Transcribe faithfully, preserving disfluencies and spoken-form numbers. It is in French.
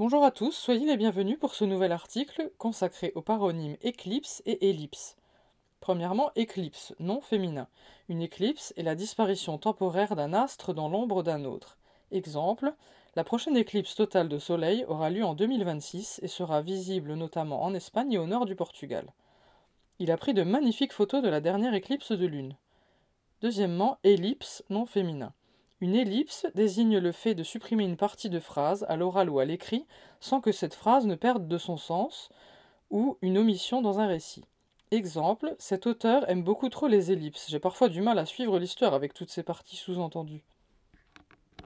Bonjour à tous, soyez les bienvenus pour ce nouvel article consacré aux paronymes éclipse et ellipse. Premièrement, éclipse, nom féminin. Une éclipse est la disparition temporaire d'un astre dans l'ombre d'un autre. Exemple, la prochaine éclipse totale de soleil aura lieu en deux mille vingt-six et sera visible notamment en Espagne et au nord du Portugal. Il a pris de magnifiques photos de la dernière éclipse de lune. Deuxièmement, ellipse, nom féminin. Une ellipse désigne le fait de supprimer une partie de phrase à l'oral ou à l'écrit sans que cette phrase ne perde de son sens ou une omission dans un récit. Exemple, cet auteur aime beaucoup trop les ellipses, j'ai parfois du mal à suivre l'histoire avec toutes ces parties sous-entendues.